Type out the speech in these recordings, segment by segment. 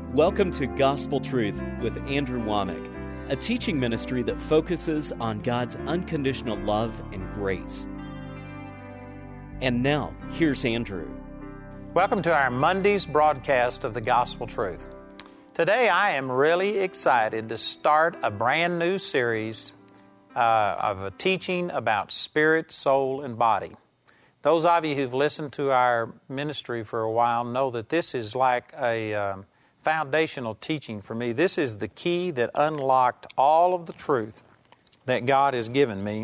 Welcome to Gospel Truth with Andrew Womack, a teaching ministry that focuses on God's unconditional love and grace. And now, here's Andrew. Welcome to our Monday's broadcast of the Gospel Truth. Today I am really excited to start a brand new series of a teaching about spirit, soul, and body. Those of you who've listened to our ministry for a while know that this is like a foundational teaching for me. This is the key that unlocked all of the truth that God has given me.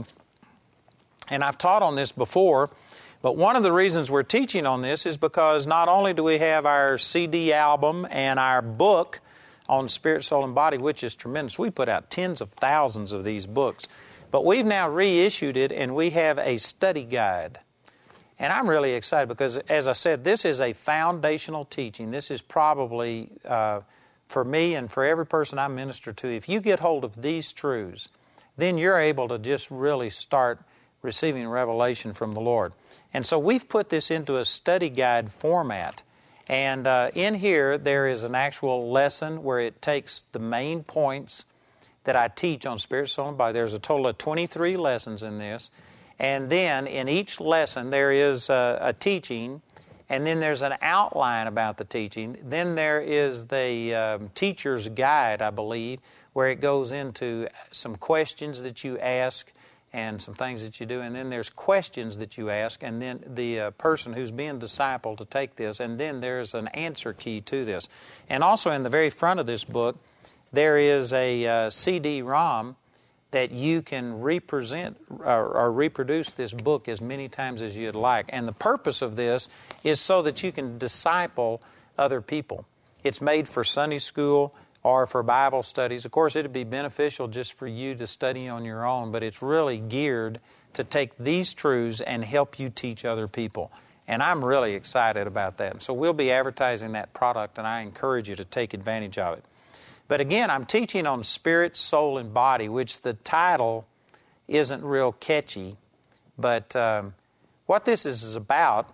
And I've taught on this before, but one of the reasons we're teaching on this is because not only do we have our CD album and our book on spirit, soul, and body, which is tremendous. We put out tens of thousands of these books, but we've now reissued it and we have a study guide. And I'm really excited because, as I said, this is a foundational teaching. This is probably, for me and for every person I minister to, if you get hold of these truths, then you're able to just really start receiving revelation from the Lord. And so we've put this into a study guide format. And in here, there is an actual lesson where it takes the main points that I teach on spirit, soul, and body. There's a total of 23 lessons in this. And then in each lesson there is a teaching, and then there's an outline about the teaching. Then there is the teacher's guide, I believe, where it goes into some questions that you ask and some things that you do. And then there's questions that you ask, and then the person who's being discipled to take this. And then there's an answer key to this. And also in the very front of this book, there is a CD-ROM that you can represent or reproduce this book as many times as you'd like. And the purpose of this is so that you can disciple other people. It's made for Sunday school or for Bible studies. Of course, it'd be beneficial just for you to study on your own, but it's really geared to take these truths and help you teach other people. And I'm really excited about that. So we'll be advertising that product, and I encourage you to take advantage of it. But again, I'm teaching on spirit, soul, and body, which the title isn't real catchy. But what this is about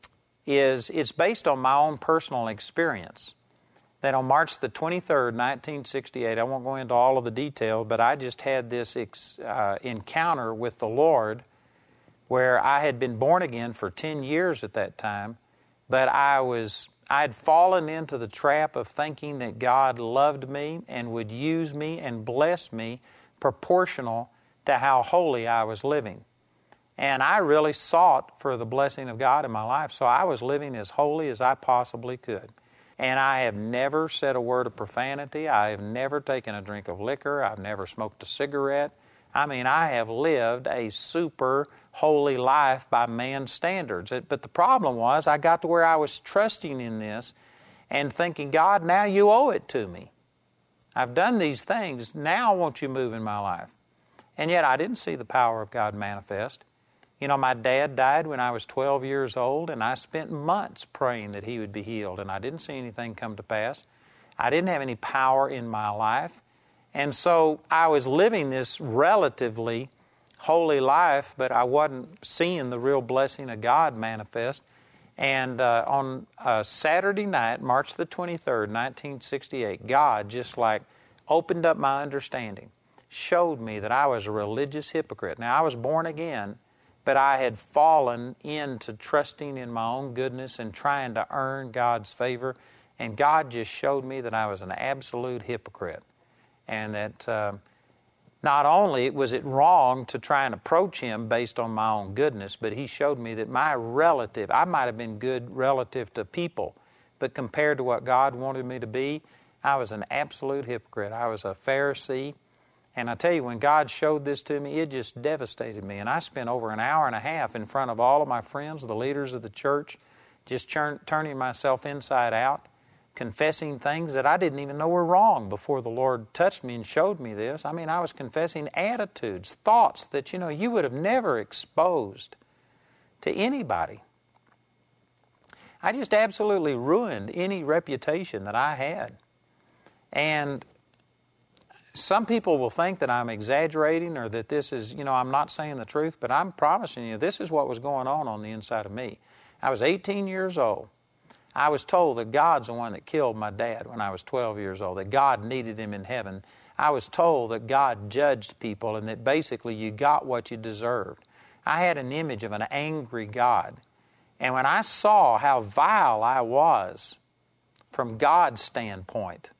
is it's based on my own personal experience. That on March the 23rd, 1968, I won't go into all of the detail, but I just had this encounter with the Lord where I had been born again for 10 years at that time, but I'd fallen into the trap of thinking that God loved me and would use me and bless me proportional to how holy I was living. And I really sought for the blessing of God in my life, so I was living as holy as I possibly could. And I have never said a word of profanity. I have never taken a drink of liquor. I've never smoked a cigarette. I mean, I have lived a super holy life by man's standards. But the problem was I got to where I was trusting in this and thinking, God, now you owe it to me. I've done these things. Now won't you move in my life? And yet I didn't see the power of God manifest. You know, my dad died when I was 12 years old, and I spent months praying that he would be healed, and I didn't see anything come to pass. I didn't have any power in my life. And so I was living this relatively holy life, but I wasn't seeing the real blessing of God manifest. And on Saturday night, March the 23rd, 1968, God just like opened up my understanding, showed me that I was a religious hypocrite. Now, I was born again, but I had fallen into trusting in my own goodness and trying to earn God's favor. And God just showed me that I was an absolute hypocrite. And that not only was it wrong to try and approach Him based on my own goodness, but He showed me that I might have been good relative to people, but compared to what God wanted me to be, I was an absolute hypocrite. I was a Pharisee. And I tell you, when God showed this to me, it just devastated me. And I spent over an hour and a half in front of all of my friends, the leaders of the church, just turning myself inside out, confessing things that I didn't even know were wrong before the Lord touched me and showed me this. I mean, I was confessing attitudes, thoughts that, you would have never exposed to anybody. I just absolutely ruined any reputation that I had. And some people will think that I'm exaggerating or that this is, I'm not saying the truth, but I'm promising you this is what was going on the inside of me. I was 18 years old. I was told that God's the one that killed my dad when I was 12 years old, that God needed him in heaven. I was told that God judged people and that basically you got what you deserved. I had an image of an angry God. And when I saw how vile I was from God's standpoint,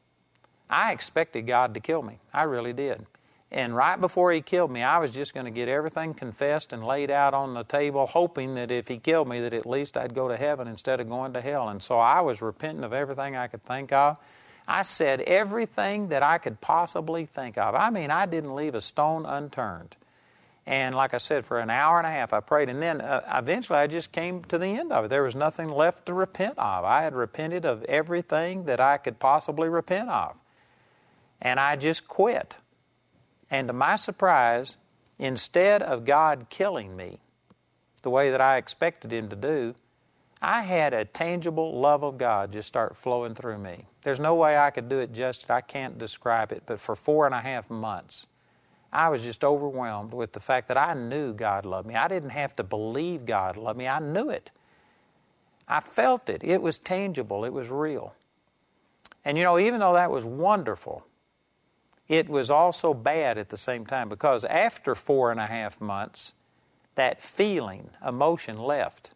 I expected God to kill me. I really did. And right before He killed me, I was just going to get everything confessed and laid out on the table, hoping that if He killed me, that at least I'd go to heaven instead of going to hell. And so I was repenting of everything I could think of. I said everything that I could possibly think of. I mean, I didn't leave a stone unturned. And like I said, for an hour and a half I prayed. And then eventually I just came to the end of it. There was nothing left to repent of. I had repented of everything that I could possibly repent of. And I just quit. And to my surprise, instead of God killing me the way that I expected Him to do, I had a tangible love of God just start flowing through me. There's no way I could do it justice. I can't describe it. But for 4.5 months, I was just overwhelmed with the fact that I knew God loved me. I didn't have to believe God loved me. I knew it. I felt it. It was tangible. It was real. And you know, even though that was wonderful, it was also bad at the same time, because after 4.5 months, that feeling, emotion left.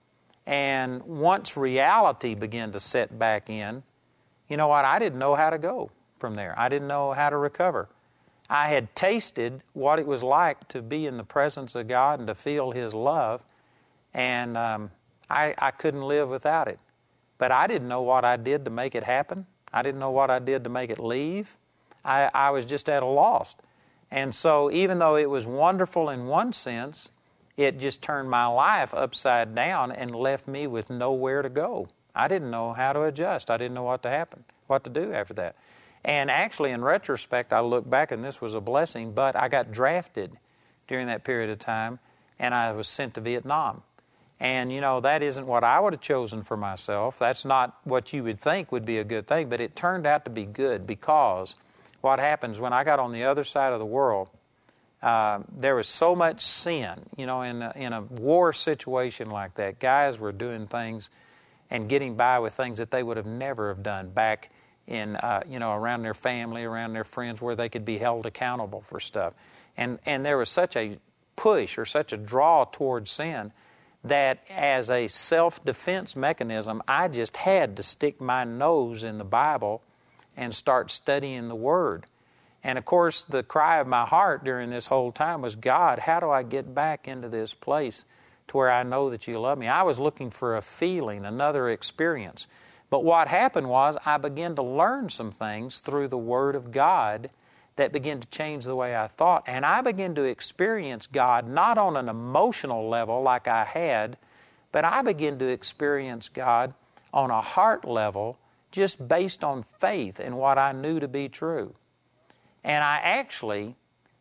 And once reality began to set back in, you know what? I didn't know how to go from there. I didn't know how to recover. I had tasted what it was like to be in the presence of God and to feel His love, and I couldn't live without it. But I didn't know what I did to make it happen. I didn't know what I did to make it leave. I was just at a loss. And so even though it was wonderful in one sense, it just turned my life upside down and left me with nowhere to go. I didn't know how to adjust. I didn't know what to do after that. And actually, in retrospect, I look back and this was a blessing, but I got drafted during that period of time and I was sent to Vietnam. And, you know, that isn't what I would have chosen for myself. That's not what you would think would be a good thing, but it turned out to be good, because what happens when I got on the other side of the world, there was so much sin. You know, in a war situation like that, guys were doing things and getting by with things that they would have never have done back in, around their family, around their friends, where they could be held accountable for stuff. And there was such a push or such a draw towards sin that as a self-defense mechanism, I just had to stick my nose in the Bible and start studying the Word. And of course, the cry of my heart during this whole time was, God, how do I get back into this place to where I know that You love me? I was looking for a feeling, another experience. But what happened was I began to learn some things through the Word of God that began to change the way I thought. And I began to experience God not on an emotional level like I had, but I began to experience God on a heart level, just based on faith and what I knew to be true. And I actually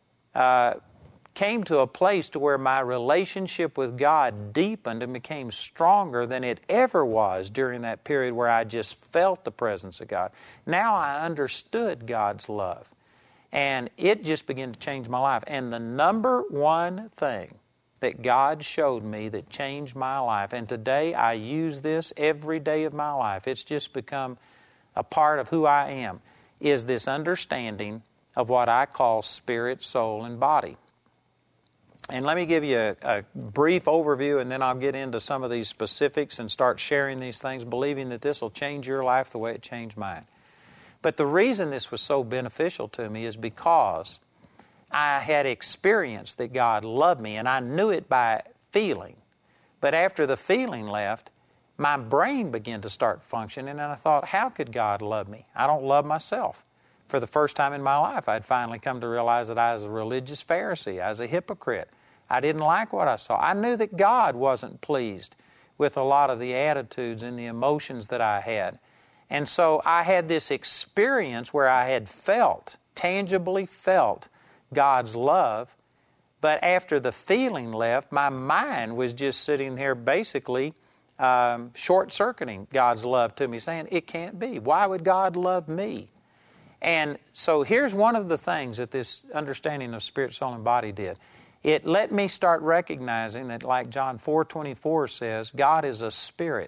came to a place to where my relationship with God deepened and became stronger than it ever was during that period where I just felt the presence of God. Now I understood God's love. And it just began to change my life. And the number one thing that God showed me that changed my life, and today I use this every day of my life, it's just become a part of who I am, is this understanding of what I call spirit, soul, and body. And let me give you a brief overview, and then I'll get into some of these specifics and start sharing these things, believing that this will change your life the way it changed mine. But the reason this was so beneficial to me is because I had experienced that God loved me, and I knew it by feeling. But after the feeling left, my brain began to start functioning, and I thought, how could God love me? I don't love myself. For the first time in my life, I'd finally come to realize that I was a religious Pharisee. I was a hypocrite. I didn't like what I saw. I knew that God wasn't pleased with a lot of the attitudes and the emotions that I had. And so I had this experience where I had tangibly felt God's love, but after the feeling left, my mind was just sitting there basically short-circuiting God's love to me, saying, it can't be. Why would God love me? And so here's one of the things that this understanding of spirit, soul, and body did. It let me start recognizing that, like John 4:24 says, God is a spirit.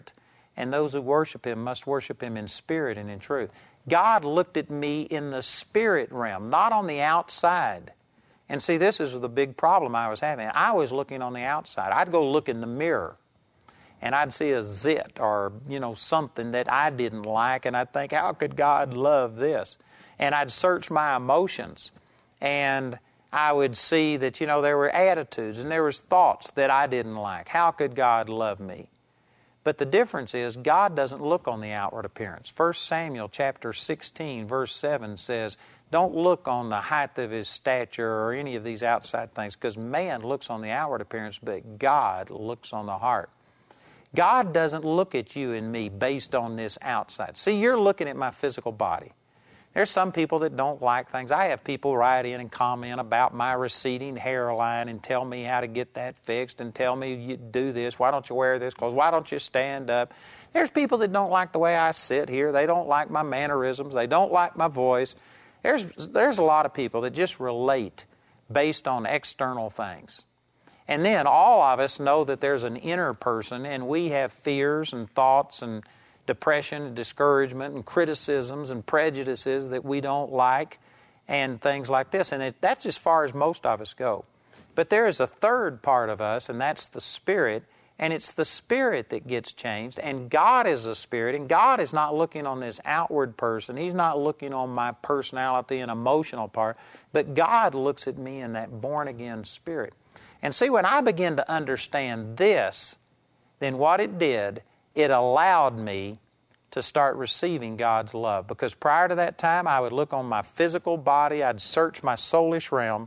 and those who worship Him must worship Him in spirit and in truth. God looked at me in the spirit realm, not on the outside. And see, this is the big problem I was having. I was looking on the outside. I'd go look in the mirror, and I'd see a zit or, something that I didn't like, and I'd think, how could God love this? And I'd search my emotions, and I would see that, there were attitudes and there was thoughts that I didn't like. How could God love me? But the difference is God doesn't look on the outward appearance. 1 Samuel chapter 16, verse 7 says, don't look on the height of his stature or any of these outside things, because man looks on the outward appearance, but God looks on the heart. God doesn't look at you and me based on this outside. See, you're looking at my physical body. There's some people that don't like things. I have people write in and comment about my receding hairline and tell me how to get that fixed and tell me, you do this, why don't you wear this clothes, why don't you stand up? There's people that don't like the way I sit here. They don't like my mannerisms. They don't like my voice. There's a lot of people that just relate based on external things. And then all of us know that there's an inner person, and we have fears and thoughts and depression and discouragement and criticisms and prejudices that we don't like and things like this. And that's as far as most of us go. But there is a third part of us, and that's the Spirit, and it's the Spirit that gets changed. And God is a Spirit, and God is not looking on this outward person. He's not looking on my personality and emotional part, but God looks at me in that born-again spirit. And see, when I begin to understand this, then what it did, it allowed me to start receiving God's love. Because prior to that time, I would look on my physical body, I'd search my soulish realm,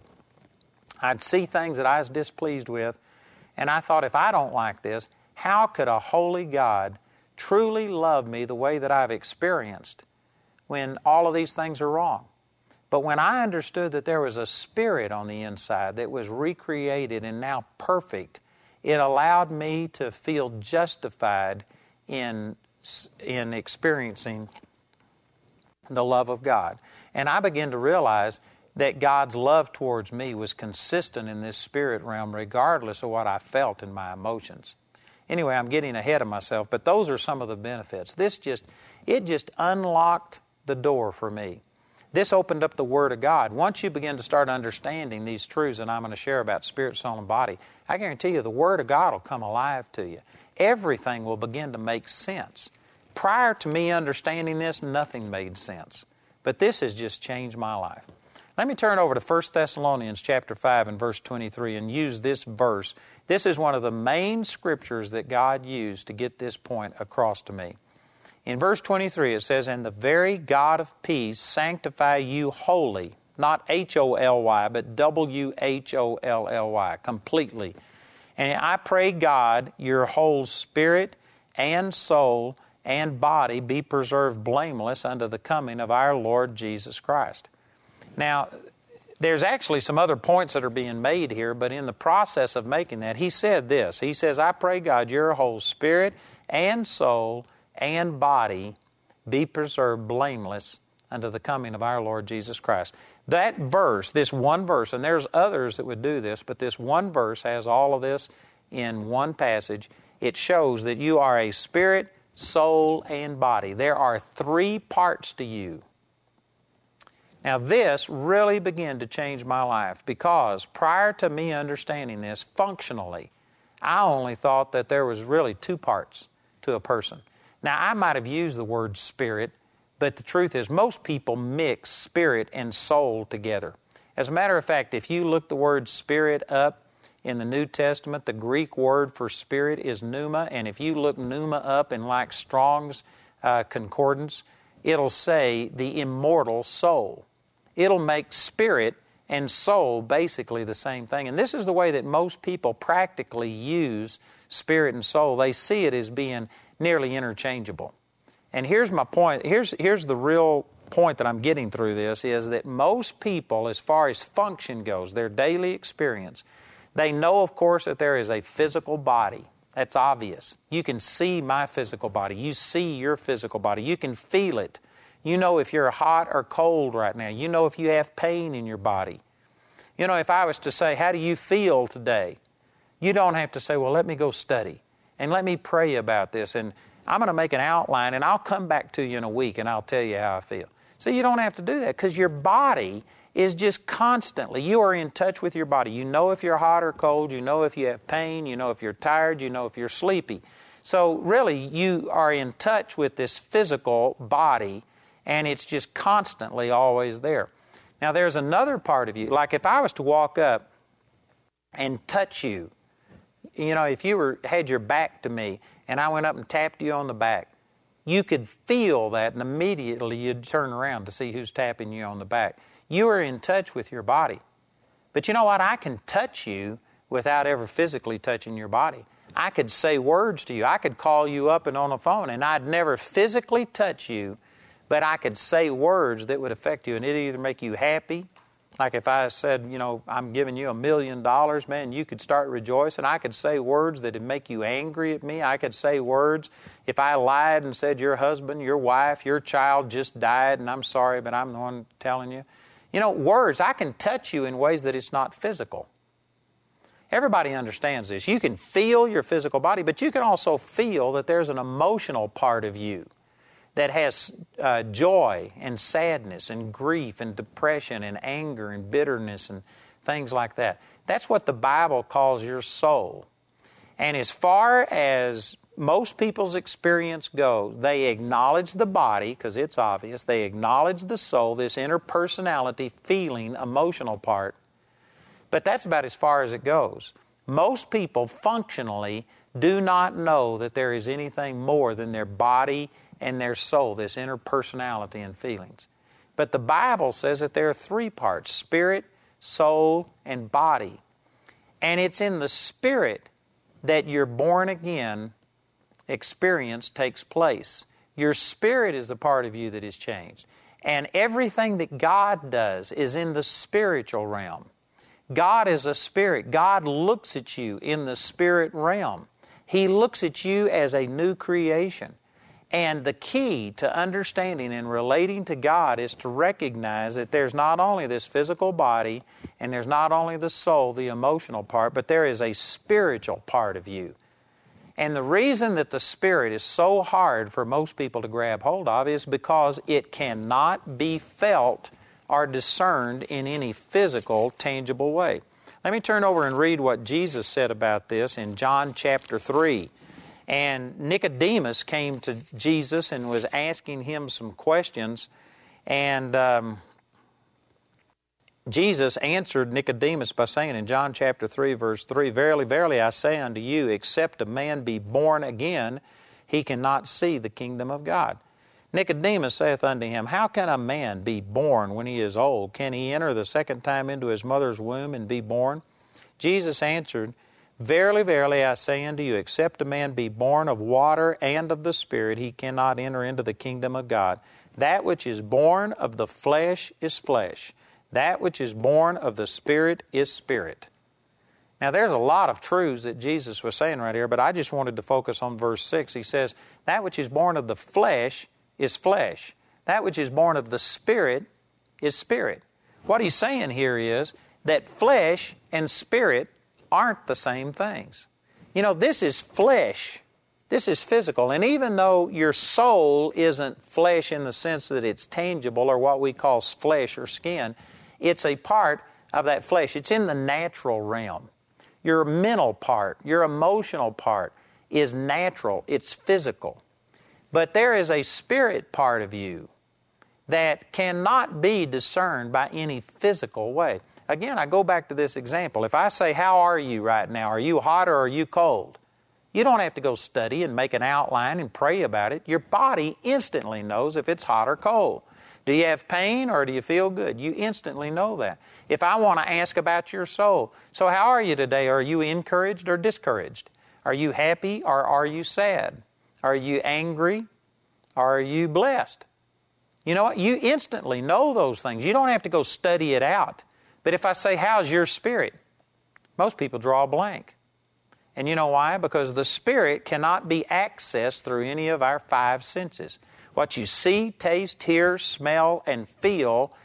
I'd see things that I was displeased with, and I thought, if I don't like this, how could a holy God truly love me the way that I've experienced when all of these things are wrong? But when I understood that there was a spirit on the inside that was recreated and now perfect, it allowed me to feel justified in experiencing the love of God. And I began to realize that God's love towards me was consistent in this spirit realm regardless of what I felt in my emotions. Anyway, I'm getting ahead of myself, but those are some of the benefits. It just unlocked the door for me. This opened up the Word of God. Once you begin to start understanding these truths that I'm going to share about spirit, soul, and body, I guarantee you the Word of God will come alive to you. Everything will begin to make sense. Prior to me understanding this, nothing made sense. But this has just changed my life. Let me turn over to 1 Thessalonians chapter 5 and verse 23 and use this verse. This is one of the main scriptures that God used to get this point across to me. In verse 23 it says, "And the very God of peace sanctify you wholly," not H-O-L-Y, but W-H-O-L-L-Y, completely. "And I pray God, your whole spirit and soul and body be preserved blameless unto the coming of our Lord Jesus Christ." Now, there's actually some other points that are being made here, but in the process of making that, he said this. He says, "I pray God, your whole spirit and soul and body be preserved blameless unto the coming of our Lord Jesus Christ." That verse, this one verse, and there's others that would do this, but this one verse has all of this in one passage. It shows that you are a spirit, soul, and body. There are three parts to you. Now this really began to change my life, because prior to me understanding this functionally, I only thought that there was really two parts to a person. Now, I might have used the word spirit, but the truth is most people mix spirit and soul together. As a matter of fact, if you look the word spirit up in the New Testament, the Greek word for spirit is pneuma, and if you look pneuma up in like Strong's concordance, it'll say the immortal soul. It'll make spirit and soul basically the same thing. And this is the way that most people practically use spirit and soul. They see it as being nearly interchangeable. And here's my point. Here's the real point that I'm getting through this, is that most people, as far as function goes, their daily experience, they know, of course, that there is a physical body. That's obvious. You can see my physical body. You see your physical body. You can feel it. You know if you're hot or cold right now. You know if you have pain in your body. You know, if I was to say, how do you feel today? You don't have to say, well, let me go study and let me pray about this. And I'm going to make an outline and I'll come back to you in a week and I'll tell you how I feel. See, you don't have to do that because your body is just constantly, you are in touch with your body. You know if you're hot or cold, you know if you have pain, you know if you're tired, you know if you're sleepy. So really, you are in touch with this physical body, and it's just constantly always there. Now, there's another part of you, like if I was to walk up and touch you, you know, if you had your back to me, and I went up and tapped you on the back, you could feel that, and immediately you'd turn around to see who's tapping you on the back. You are in touch with your body. But you know what? I can touch you without ever physically touching your body. I could say words to you. I could call you up and on the phone, and I'd never physically touch you, but I could say words that would affect you, and it'd either make you happy. Like if I said, you know, I'm giving you $1 million, man, you could start rejoicing. I could say words that would make you angry at me. I could say words. If I lied and said your husband, your wife, your child just died, and I'm sorry, but I'm the one telling you. You know, words, I can touch you in ways that it's not physical. Everybody understands this. You can feel your physical body, but you can also feel that there's an emotional part of you that has joy and sadness and grief and depression and anger and bitterness and things like that. That's what the Bible calls your soul. And as far as most people's experience goes, they acknowledge the body, because it's obvious. They acknowledge the soul, this inner personality, feeling, emotional part. But that's about as far as it goes. Most people functionally do not know that there is anything more than their body and their soul, this inner personality and feelings. But the Bible says that there are 3 parts: spirit, soul, and body. And it's in the spirit that your born again experience takes place. Your spirit is the part of you that is changed. And everything that God does is in the spiritual realm. God is a spirit. God looks at you in the spirit realm. He looks at you as a new creation. And the key to understanding and relating to God is to recognize that there's not only this physical body and there's not only the soul, the emotional part, but there is a spiritual part of you. And the reason that the spirit is so hard for most people to grab hold of is because it cannot be felt or discerned in any physical, tangible way. Let me turn over and read what Jesus said about this in John chapter 3. And Nicodemus came to Jesus and was asking him some questions. And Jesus answered Nicodemus by saying in John chapter 3, verse 3, "Verily, verily, I say unto you, except a man be born again, he cannot see the kingdom of God." Nicodemus saith unto him, "How can a man be born when he is old? Can he enter the second time into his mother's womb and be born?" Jesus answered, "Verily, verily, I say unto you, except a man be born of water and of the Spirit, he cannot enter into the kingdom of God. That which is born of the flesh is flesh. That which is born of the Spirit is spirit." Now, there's a lot of truths that Jesus was saying right here, but I just wanted to focus on verse 6. He says, "That which is born of the flesh is flesh. That which is born of the Spirit is spirit." What he's saying here is that flesh and spirit aren't the same things. You know, this is flesh. This is physical. And even though your soul isn't flesh in the sense that it's tangible or what we call flesh or skin, it's a part of that flesh. It's in the natural realm. Your mental part, your emotional part is natural. It's physical. But there is a spirit part of you that cannot be discerned by any physical way. Again, I go back to this example. If I say, "How are you right now? Are you hot or are you cold?" You don't have to go study and make an outline and pray about it. Your body instantly knows if it's hot or cold. Do you have pain or do you feel good? You instantly know that. If I want to ask about your soul, "So how are you today? Are you encouraged or discouraged? Are you happy or are you sad? Are you angry or are you blessed?" You know what? You instantly know those things. You don't have to go study it out. But if I say, "How's your spirit?" most people draw a blank. And you know why? Because the spirit cannot be accessed through any of our 5 senses. What you see, taste, hear, smell, and feel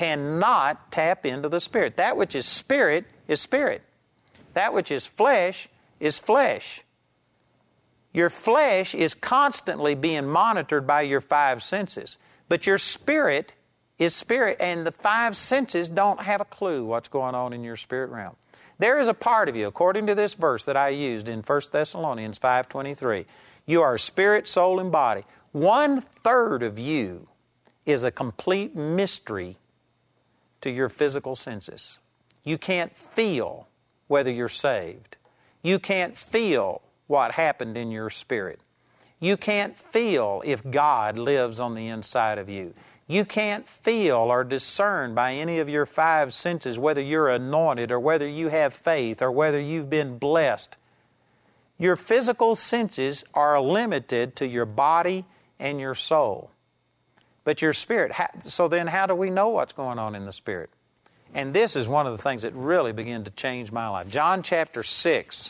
cannot tap into the spirit. That which is spirit is spirit. That which is flesh is flesh. Your flesh is constantly being monitored by your five senses, but your spirit is spirit, and the five senses don't have a clue what's going on in your spirit realm. There is a part of you, according to this verse that I used in 1 Thessalonians 5:23, you are spirit, soul, and body. 1/3 of you is a complete mystery to your physical senses. You can't feel whether you're saved. You can't feel what happened in your spirit. You can't feel if God lives on the inside of you. You can't feel or discern by any of your five senses whether you're anointed or whether you have faith or whether you've been blessed. Your physical senses are limited to your body and your soul. But your spirit, so then how do we know what's going on in the spirit? And this is one of the things that really began to change my life. John chapter 6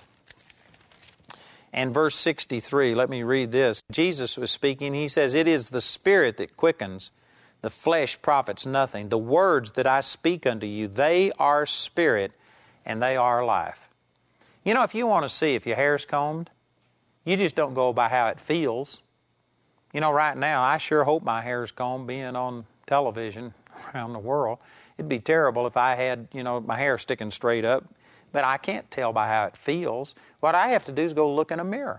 and verse 63, let me read this. Jesus was speaking. He says, "It is the spirit that quickens, the flesh profits nothing. The words that I speak unto you, they are spirit and they are life." You know, if you want to see if your hair's combed, you just don't go by how it feels. You know, right now, I sure hope my hair's combed being on television around the world. It'd be terrible if I had, my hair sticking straight up, but I can't tell by how it feels. What I have to do is go look in a mirror.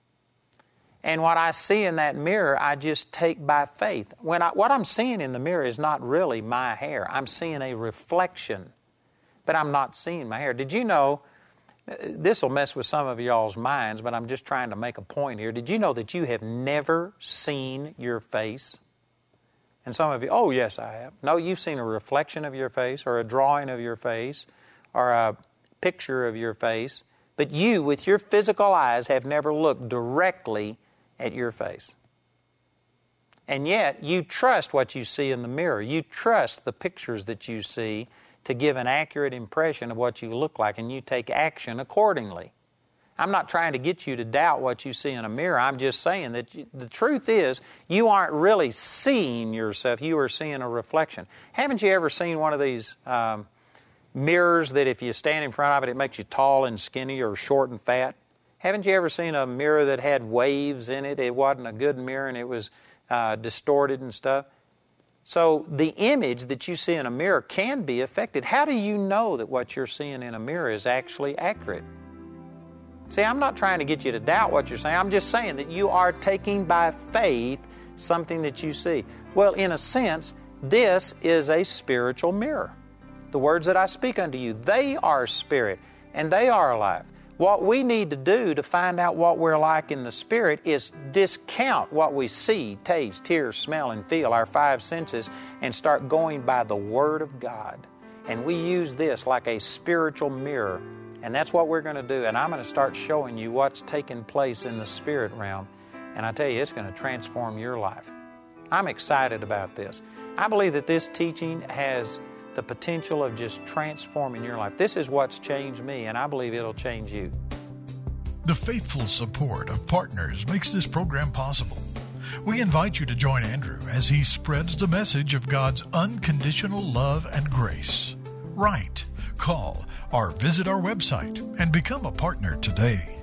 And what I see in that mirror, I just take by faith. What I'm seeing in the mirror is not really my hair. I'm seeing a reflection, but I'm not seeing my hair. Did you know, this will mess with some of y'all's minds, but I'm just trying to make a point here. Did you know that you have never seen your face? And some of you, oh yes, I have. No, you've seen a reflection of your face or a drawing of your face or a picture of your face, but you, with your physical eyes, have never looked directly at your face. And yet, you trust what you see in the mirror. You trust the pictures that you see to give an accurate impression of what you look like, and you take action accordingly. I'm not trying to get you to doubt what you see in a mirror. I'm just saying that the truth is you aren't really seeing yourself. You are seeing a reflection. Haven't you ever seen one of these mirrors that if you stand in front of it, it makes you tall and skinny or short and fat? Haven't you ever seen a mirror that had waves in it? It wasn't a good mirror and it was distorted and stuff. So the image that you see in a mirror can be affected. How do you know that what you're seeing in a mirror is actually accurate? See, I'm not trying to get you to doubt what you're saying. I'm just saying that you are taking by faith something that you see. Well, in a sense, this is a spiritual mirror. The words that I speak unto you, they are spirit and they are life. What we need to do to find out what we're like in the spirit is discount what we see, taste, hear, smell, and feel, our five senses, and start going by the Word of God. And we use this like a spiritual mirror. And that's what we're going to do. And I'm going to start showing you what's taking place in the spirit realm. And I tell you, it's going to transform your life. I'm excited about this. I believe that this teaching has the potential of just transforming your life. This is what's changed me, and I believe it'll change you. The faithful support of partners makes this program possible. We invite you to join Andrew as he spreads the message of God's unconditional love and grace. Write, call, or visit our website and become a partner today.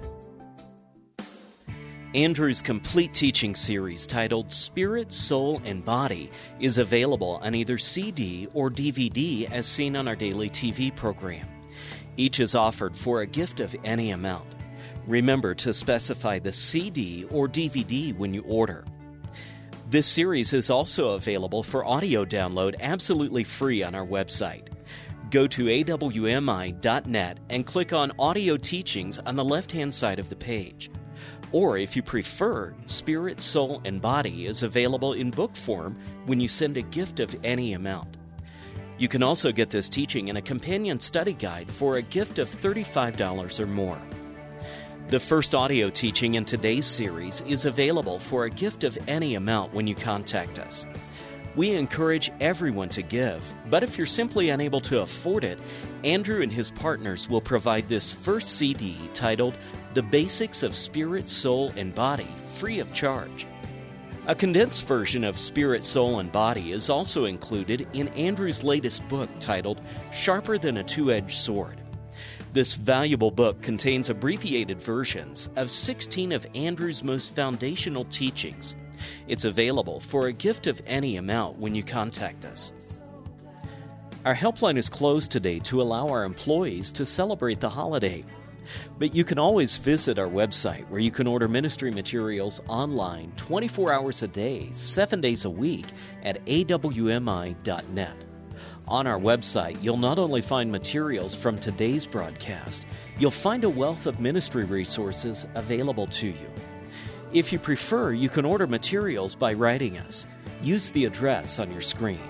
Andrew's complete teaching series titled Spirit, Soul, and Body is available on either CD or DVD as seen on our daily TV program. Each is offered for a gift of any amount. Remember to specify the CD or DVD when you order. This series is also available for audio download absolutely free on our website. Go to awmi.net and click on Audio Teachings on the left-hand side of the page. Or if you prefer, Spirit, Soul, and Body is available in book form when you send a gift of any amount. You can also get this teaching in a companion study guide for a gift of $35 or more. The first audio teaching in today's series is available for a gift of any amount when you contact us. We encourage everyone to give, but if you're simply unable to afford it, Andrew and his partners will provide this first CD titled The Basics of Spirit, Soul, and Body, free of charge. A condensed version of Spirit, Soul, and Body is also included in Andrew's latest book titled Sharper Than a Two-Edged Sword. This valuable book contains abbreviated versions of 16 of Andrew's most foundational teachings. It's available for a gift of any amount when you contact us. Our helpline is closed today to allow our employees to celebrate the holiday. But you can always visit our website where you can order ministry materials online 24 hours a day, 7 days a week at awmi.net. On our website, you'll not only find materials from today's broadcast, you'll find a wealth of ministry resources available to you. If you prefer, you can order materials by writing us. Use the address on your screen.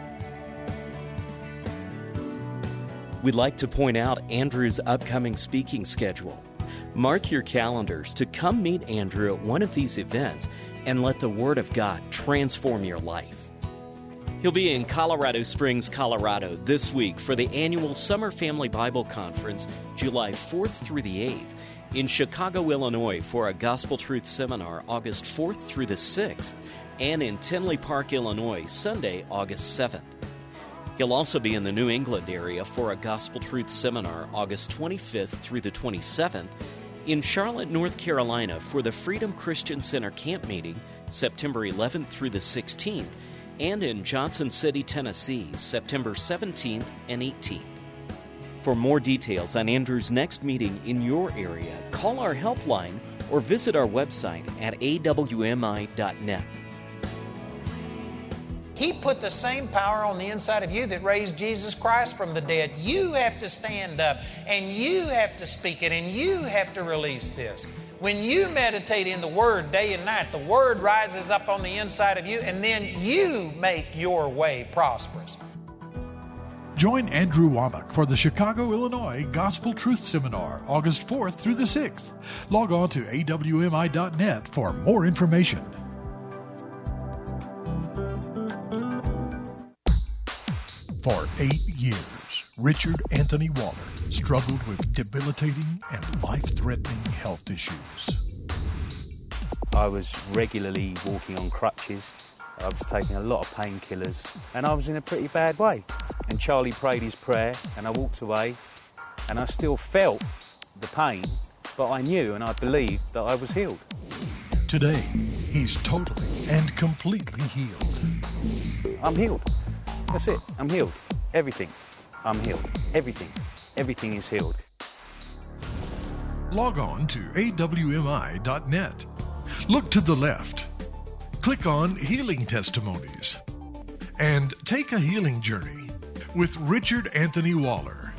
We'd like to point out Andrew's upcoming speaking schedule. Mark your calendars to come meet Andrew at one of these events and let the Word of God transform your life. He'll be in Colorado Springs, Colorado this week for the annual Summer Family Bible Conference, July 4th through the 8th, in Chicago, Illinois for a Gospel Truth Seminar, August 4th through the 6th, and in Tinley Park, Illinois, Sunday, August 7th. He'll also be in the New England area for a Gospel Truth Seminar, August 25th through the 27th, in Charlotte, North Carolina for the Freedom Christian Center Camp Meeting, September 11th through the 16th, and in Johnson City, Tennessee, September 17th and 18th. For more details on Andrew's next meeting in your area, call our helpline or visit our website at awmi.net. He put the same power on the inside of you that raised Jesus Christ from the dead. You have to stand up, and you have to speak it, and you have to release this. When you meditate in the Word day and night, the Word rises up on the inside of you, and then you make your way prosperous. Join Andrew Womack for the Chicago, Illinois Gospel Truth Seminar, August 4th through the 6th. Log on to awmi.net for more information. For 8 years, Richard Anthony Waller struggled with debilitating and life-threatening health issues. I was regularly walking on crutches. I was taking a lot of painkillers, and I was in a pretty bad way. And Charlie prayed his prayer, and I walked away, and I still felt the pain, but I knew and I believed that I was healed. Today, he's totally and completely healed. I'm healed. That's it. I'm healed. Everything. I'm healed. Everything. Everything is healed. Log on to awmi.net. Look to the left. Click on Healing Testimonies. And take a healing journey with Richard Anthony Waller.